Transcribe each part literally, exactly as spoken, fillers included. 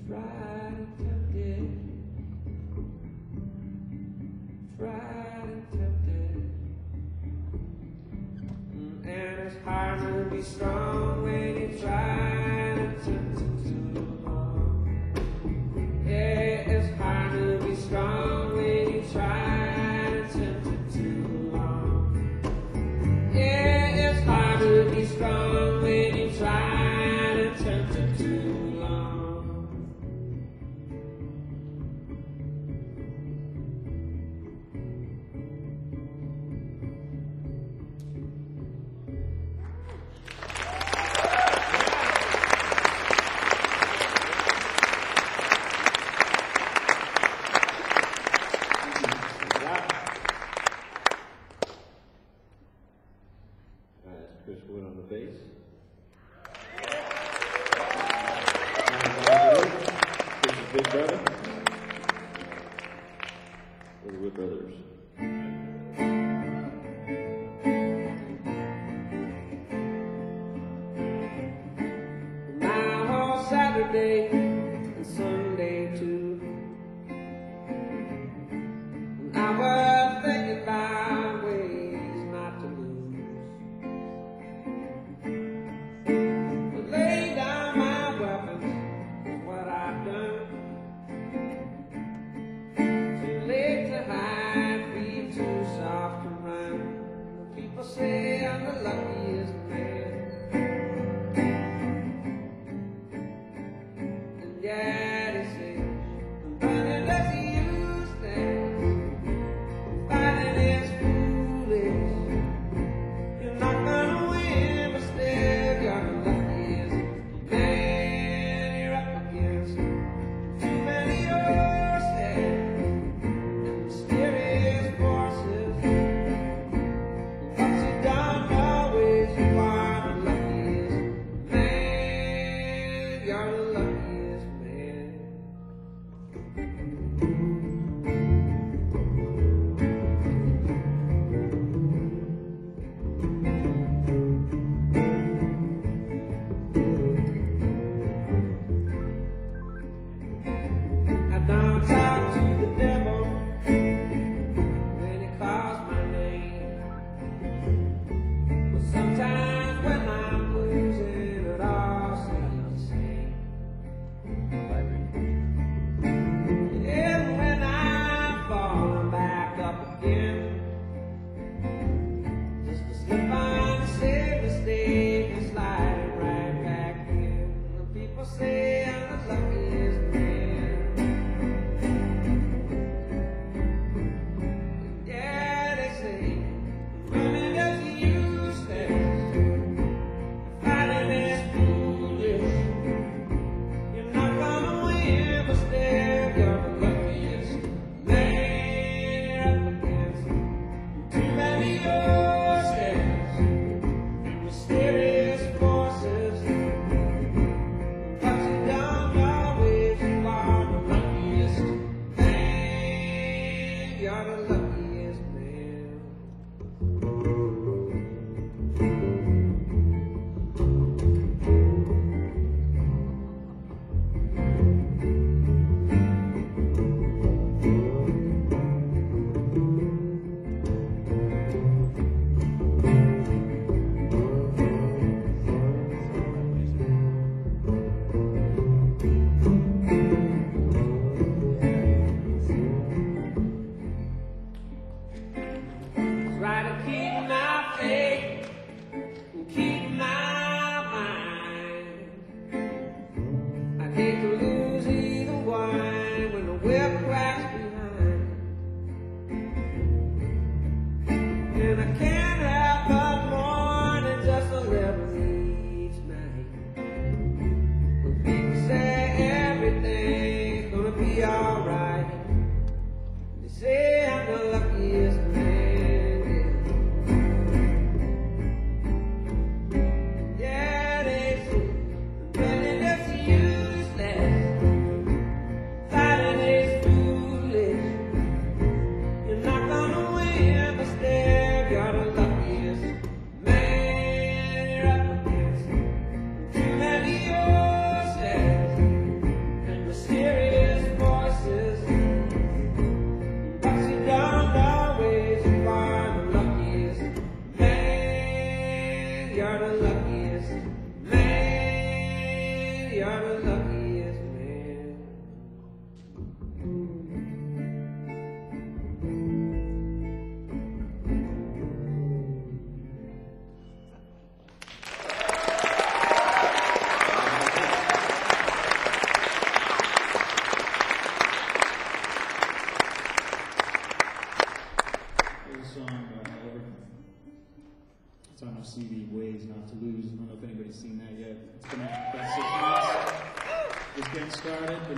Tried and tempted, tried and tempted, Mm, and it's hard to be strong when you try and tempted too long. Yeah, it's hard to be strong when you try and tempted too long. Yeah, it's hard to be strong when you try and tempted too long. Chris Wood on the bass. Chris's big brother. We're the Wood Brothers. Now on Saturday and Sunday too, I was thinking about ways not to lose. Lay down my weapons is what I've done. Too late to hide.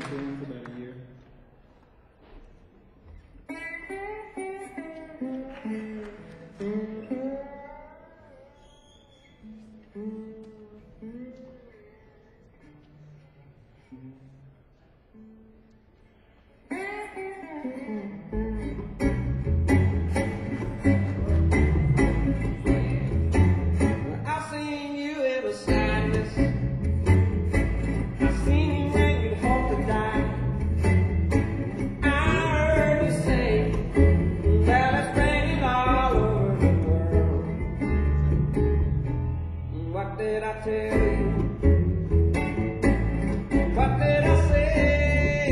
touring for about a year. I've seen you in the sadness. I've seen you when you hope to die. I heard you say that it's raining all over the world. What did I tell you? What did I say?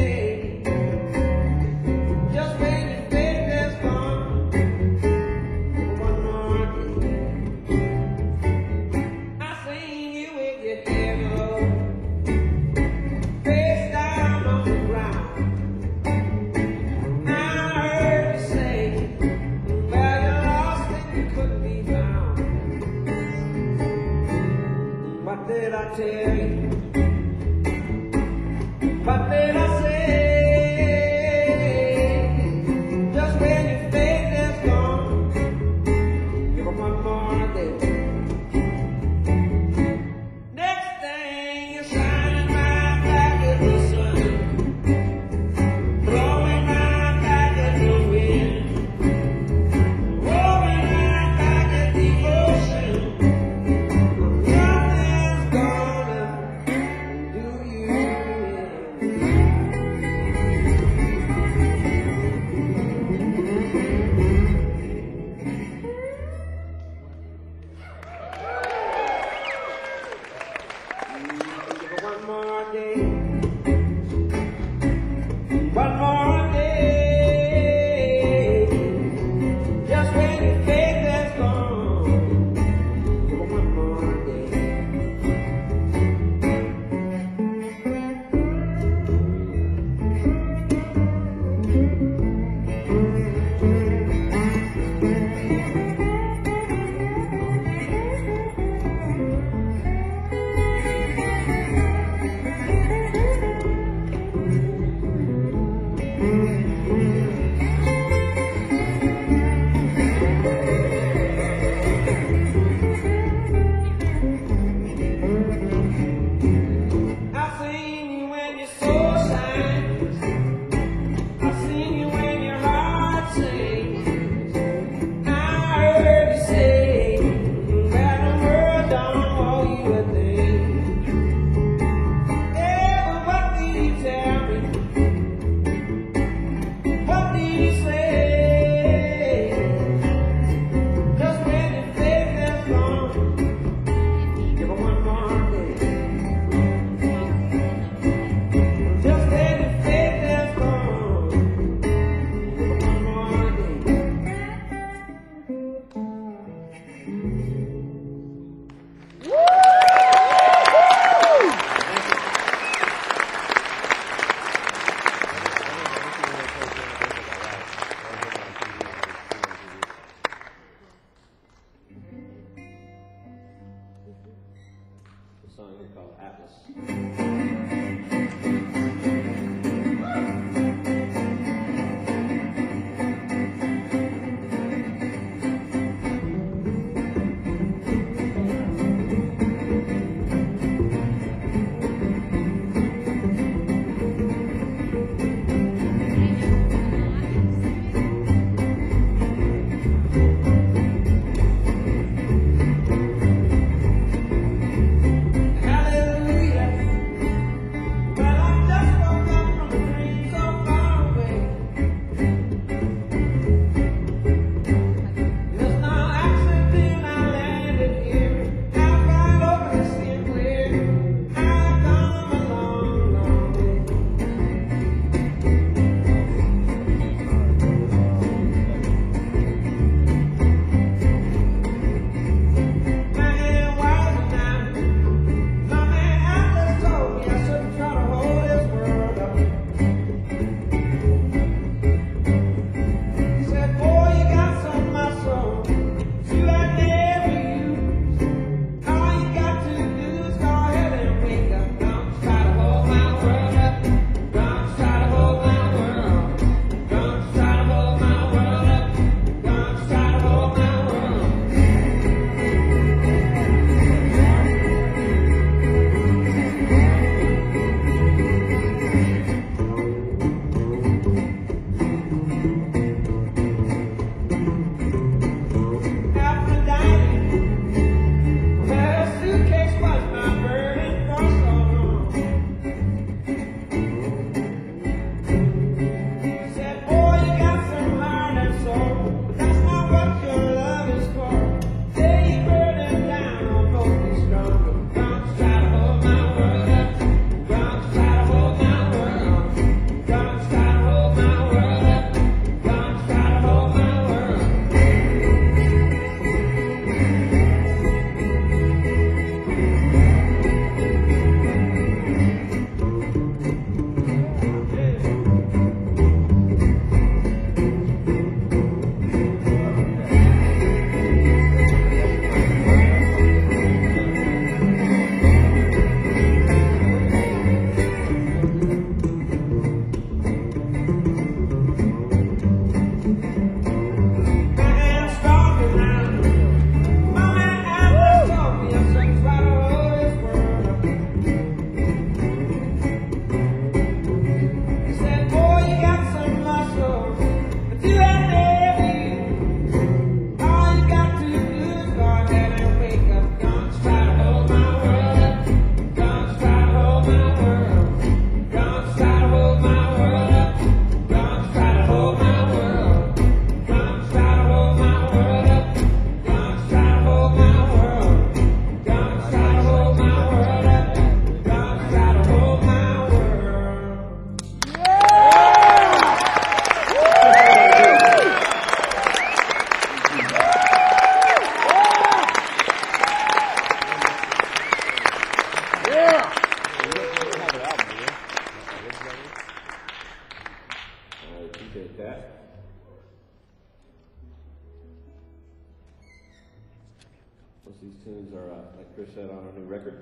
these tunes are, uh, like Chris said, on our new record.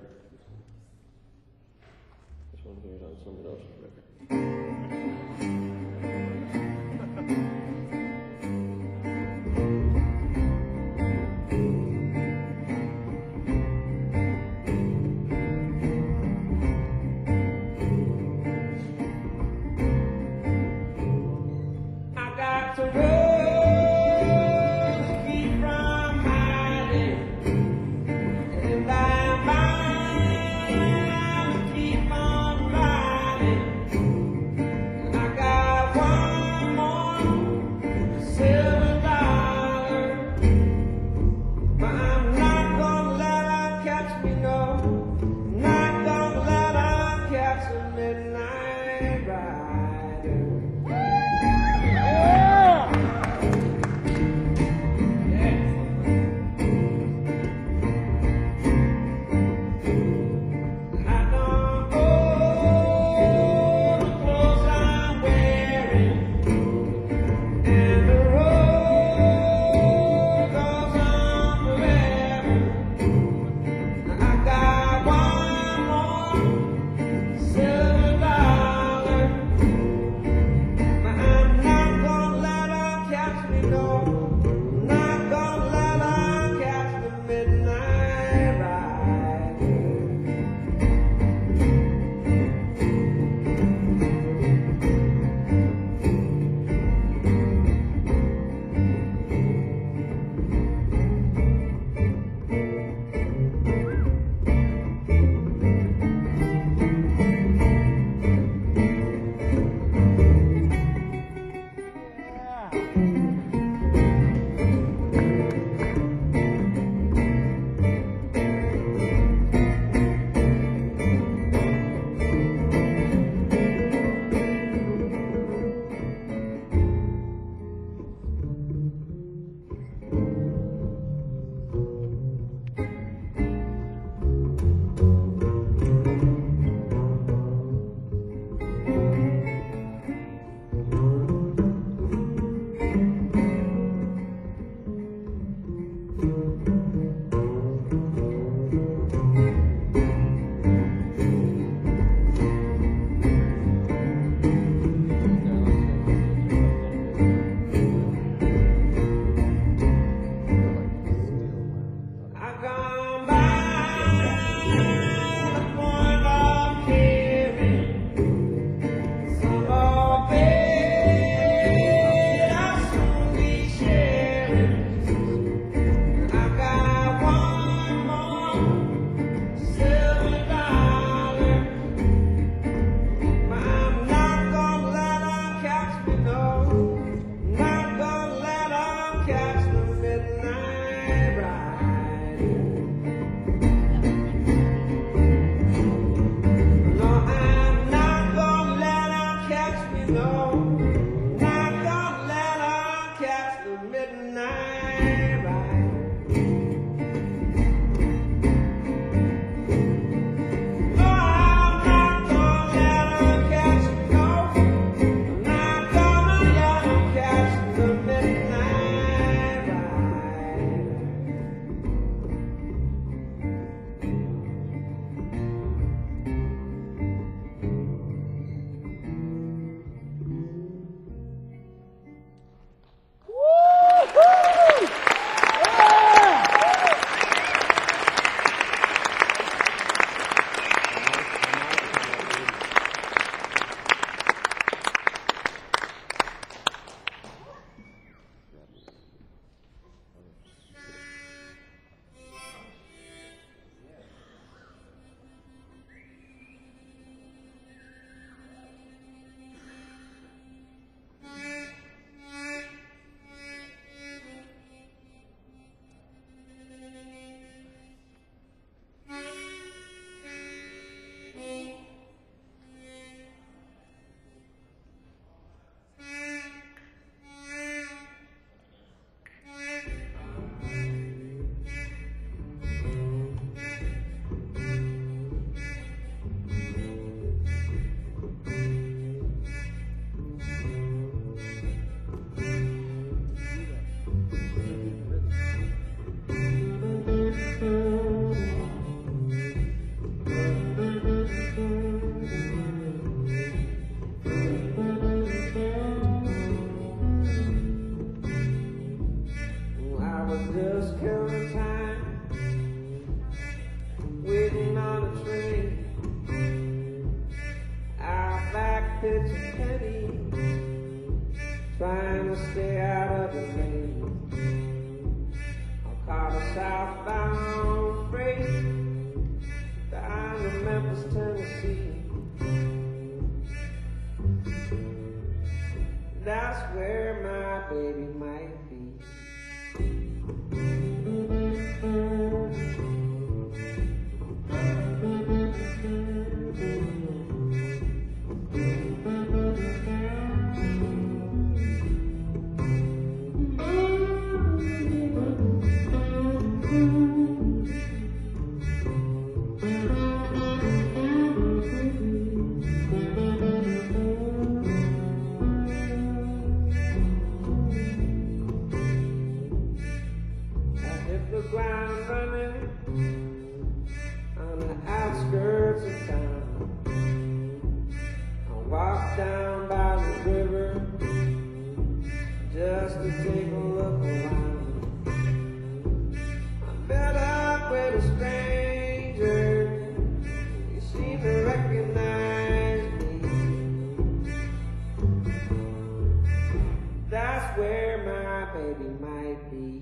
This one here is on somebody else's record. I got to run. chance a penny, trying to stay out of the rain. I'll call a southbound freight down to Memphis, Tennessee. That's where my baby might be. The ground running on the outskirts of town. I walk down by the river just to take a look around. I met up with a stranger, he seemed to recognize me. That's where my baby might be.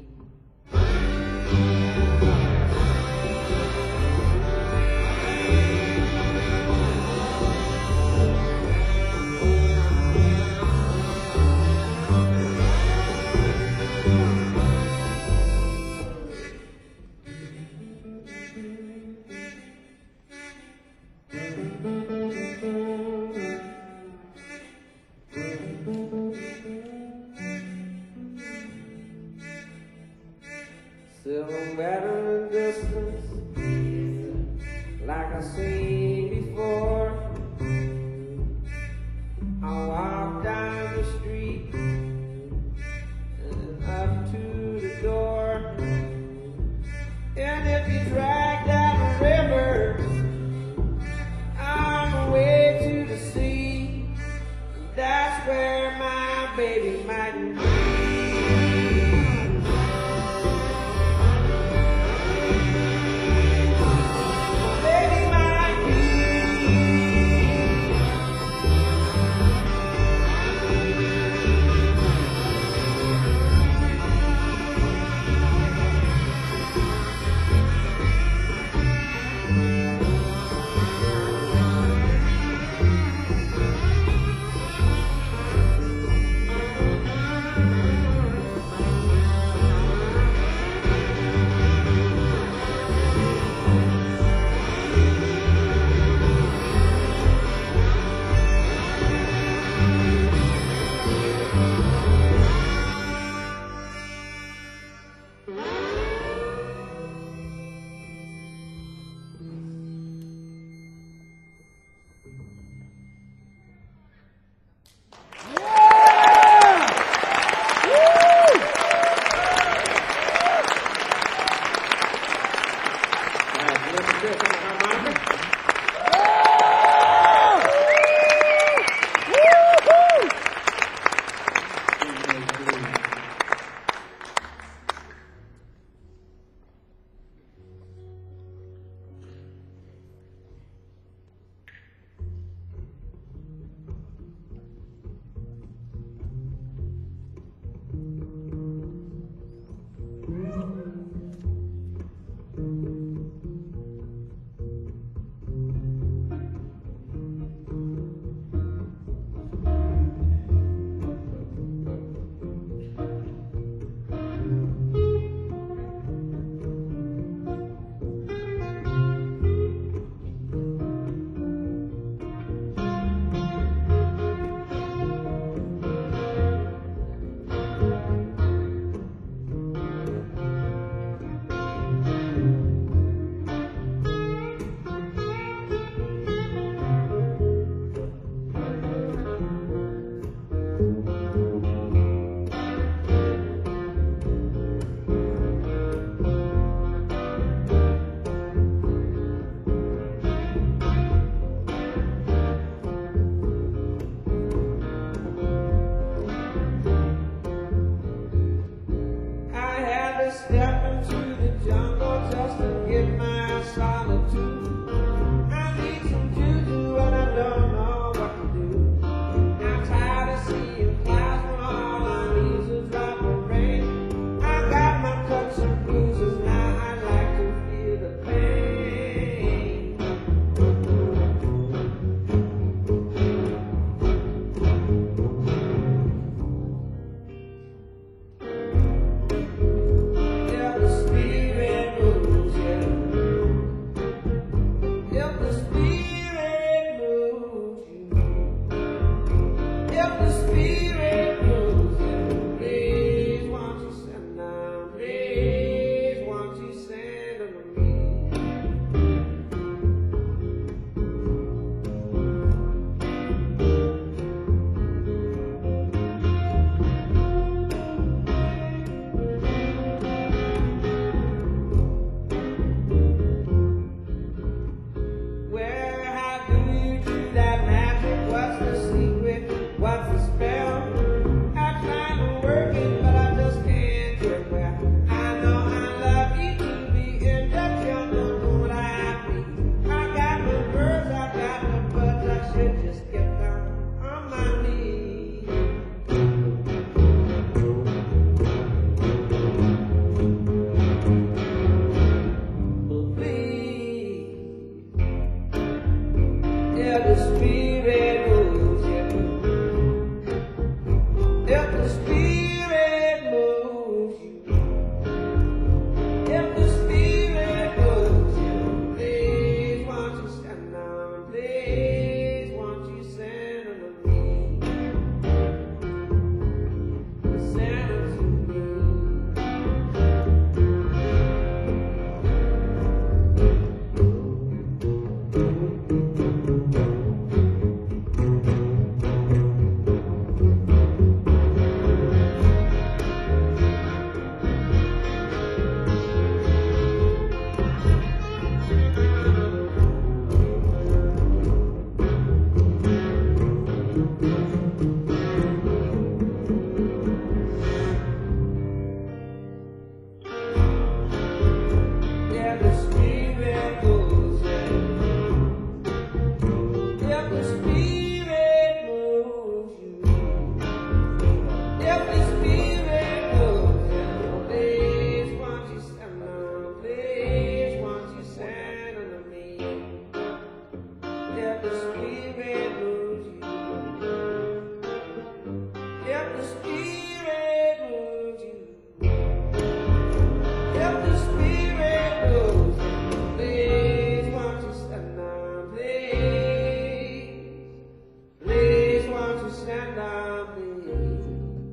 Silhouette in the distance, like I've seen before. I walk down the street and up to the door. And if you drag down the river on the way to the sea, that's where my baby might be. If the spirit moves you, please won't you send down, please won't you send them to me. Where, how do you do that magic? What's the secret? What's the spell? I try to work it, but I just can't get where. I know I love you to be in touch, you're not what I be. I got no birds, I got no buds, I should just get down on my knees. Oh, please. If the spirit moves you, if the spirit moves you, if the spirit moves you, please won't you stand down, please won't you send them to me, send them to me. Yeah, the spirit moves you. If the spirit moves you, if the spirit moves you, please won't you send them, please won't you send them to me. If the spirit moves you, if the spirit moves you, if the spirit moves you, please won't you stand down, please, please won't you stand down, please,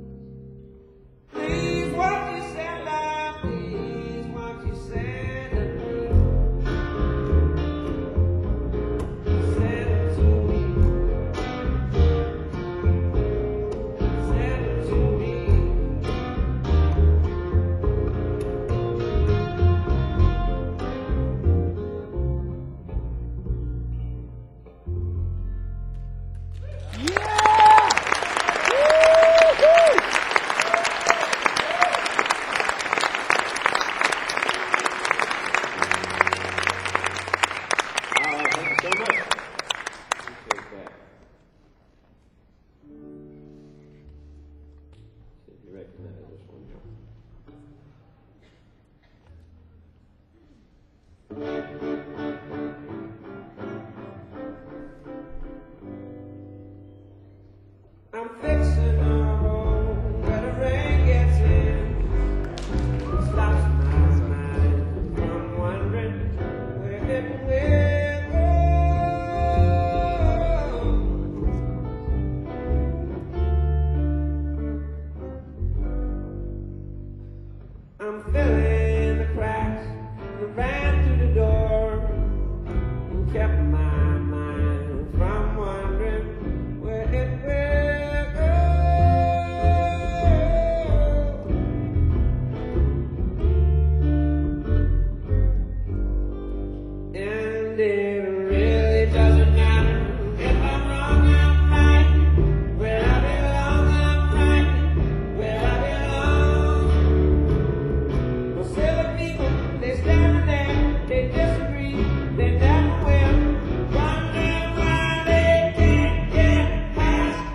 please won't you stand down, please won't you stand down, send it to me, send it to me. All right, thank you so much. Appreciate that. See if you recognize this one here. I'm fixing a hole where the rain gets in. It stops my mind from wondering where it will go. I'm filling the cracks that ran through the door and kept my mind from wondering where it will go. And it really doesn't matter if I'm wrong, I'm right. Where I belong, I'm right. Where I belong. Well, silly people, they stand there, they disagree, they never will. Wonder why they can't get past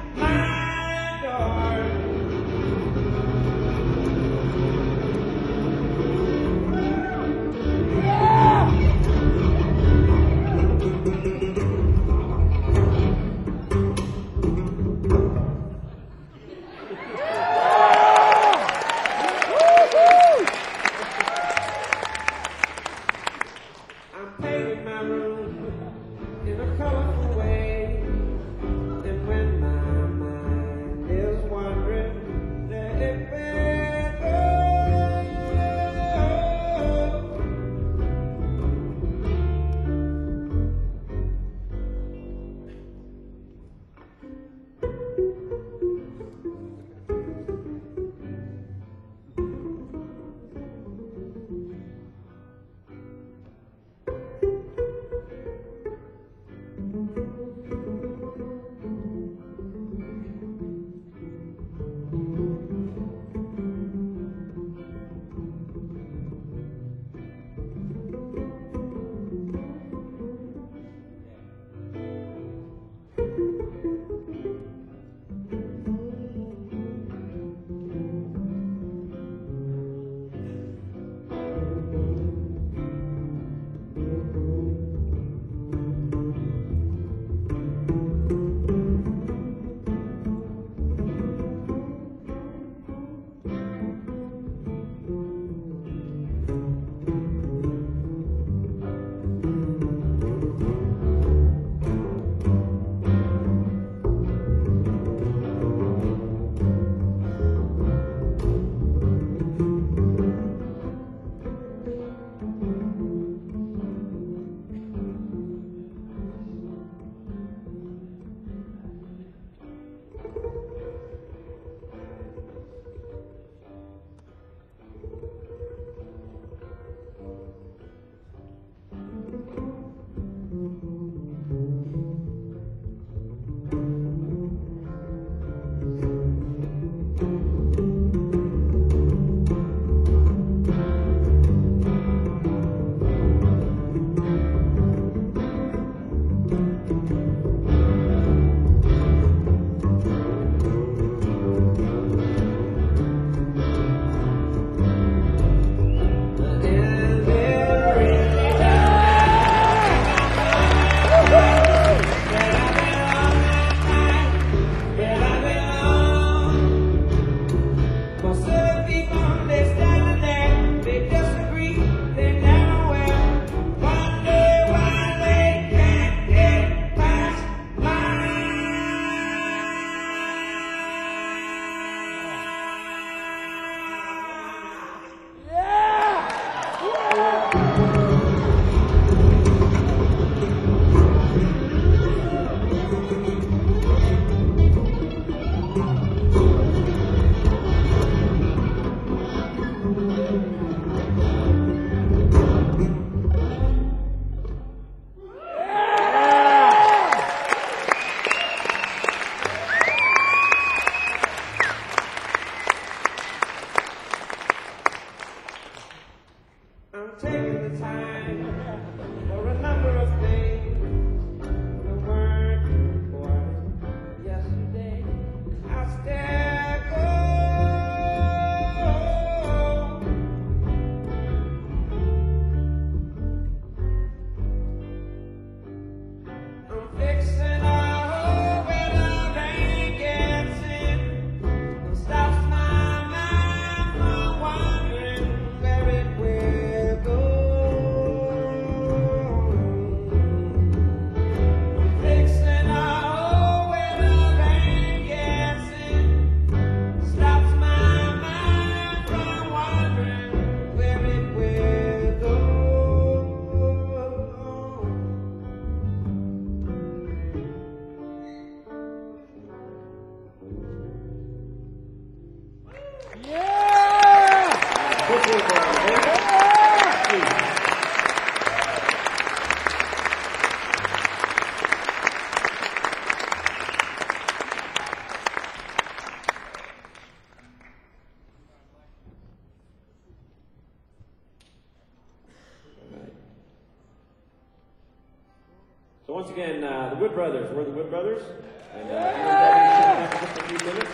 once again, uh, the Wood Brothers. We're the Wood Brothers. And uh, everybody's coming up in just a few minutes.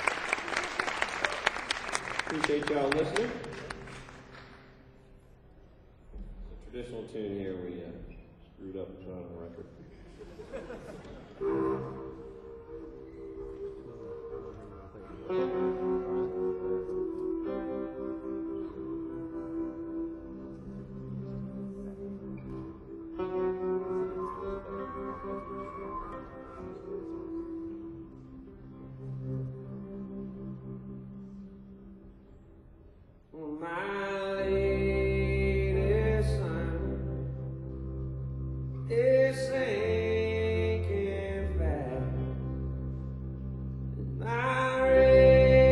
Appreciate y'all listening. It's a traditional tune here. We uh, screwed up and put on the record. My latest son is sinking fast. My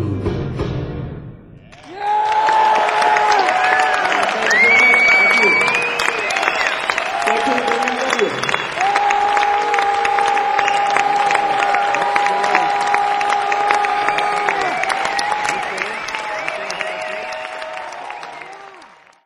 Ooh.